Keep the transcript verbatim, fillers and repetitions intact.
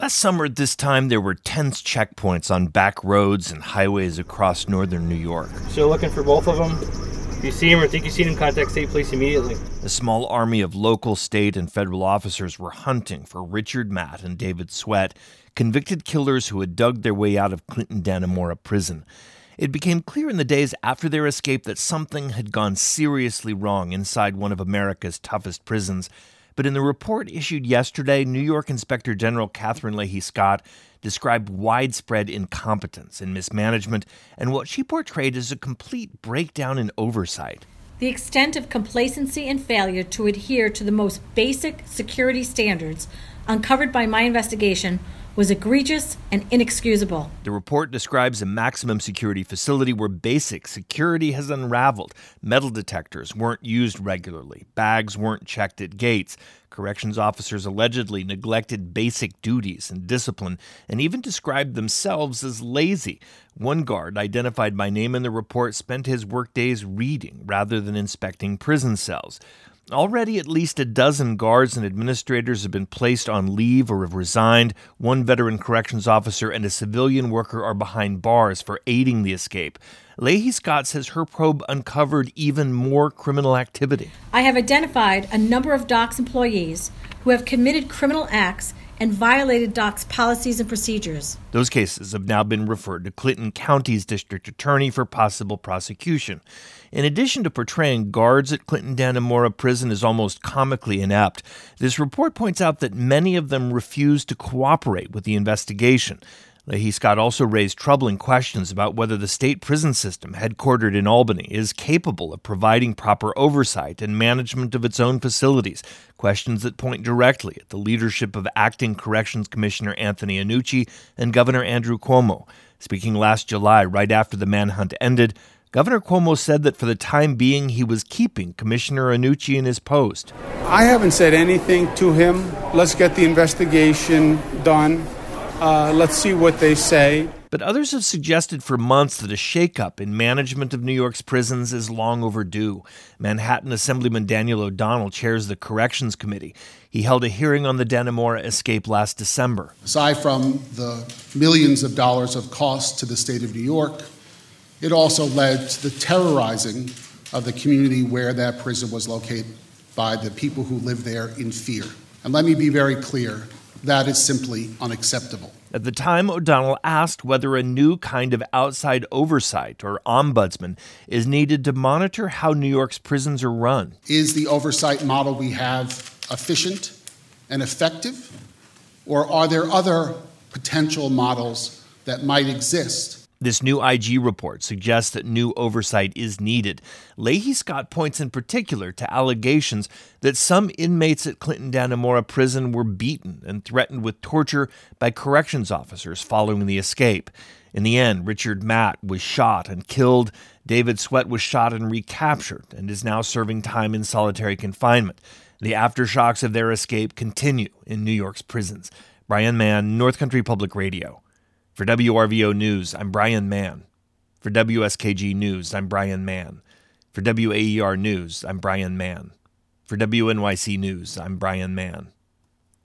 Last summer at this time, there were tense checkpoints on back roads and highways across northern New York. Still looking for both of them. If you see them or think you see them, contact state police immediately. A small army of local, state, and federal officers were hunting for Richard Matt and David Sweat, convicted killers who had dug their way out of Clinton-Dannemora prison. It became clear in the days after their escape that something had gone seriously wrong inside one of America's toughest prisons. But in the report issued yesterday, New York Inspector General Catherine Leahy Scott described widespread incompetence and mismanagement and what she portrayed as a complete breakdown in oversight. The extent of complacency and failure to adhere to the most basic security standards uncovered by my investigation was egregious and inexcusable. The report describes a maximum security facility where basic security has unraveled. Metal detectors weren't used regularly. Bags weren't checked at gates. Corrections officers allegedly neglected basic duties and discipline and even described themselves as lazy. One guard, identified by name in the report, spent his workdays reading rather than inspecting prison cells. Already at least a dozen guards and administrators have been placed on leave or have resigned. One veteran corrections officer and a civilian worker are behind bars for aiding the escape. Leahy Scott says her probe uncovered even more criminal activity. I have identified a number of DOCS employees who have committed criminal acts and violated DOCS policies and procedures. Those cases have now been referred to Clinton County's district attorney for possible prosecution. In addition to portraying guards at Clinton-Dannemora prison as almost comically inept, this report points out that many of them refused to cooperate with the investigation. Leahy Scott also raised troubling questions about whether the state prison system, headquartered in Albany, is capable of providing proper oversight and management of its own facilities, questions that point directly at the leadership of Acting Corrections Commissioner Anthony Annucci and Governor Andrew Cuomo. Speaking last July, right after the manhunt ended, Governor Cuomo said that for the time being, he was keeping Commissioner Annucci in his post. I haven't said anything to him. Let's get the investigation done. Uh, let's see what they say. But others have suggested for months that a shakeup in management of New York's prisons is long overdue. Manhattan Assemblyman Daniel O'Donnell chairs the Corrections Committee. He held a hearing on the Dannemora escape last December. Aside from the millions of dollars of costs to the state of New York, it also led to the terrorizing of the community where that prison was located by the people who live there in fear. And let me be very clear. That is simply unacceptable. At the time, O'Donnell asked whether a new kind of outside oversight, or ombudsman, is needed to monitor how New York's prisons are run. Is the oversight model we have efficient and effective, or are there other potential models that might exist? This new I G report suggests that new oversight is needed. Leahy Scott points in particular to allegations that some inmates at Clinton-Dannemora prison were beaten and threatened with torture by corrections officers following the escape. In the end, Richard Matt was shot and killed. David Sweat was shot and recaptured and is now serving time in solitary confinement. The aftershocks of their escape continue in New York's prisons. Brian Mann, North Country Public Radio. For W R V O News, I'm Brian Mann. For W S K G News, I'm Brian Mann. For W A E R News, I'm Brian Mann. For W N Y C News, I'm Brian Mann.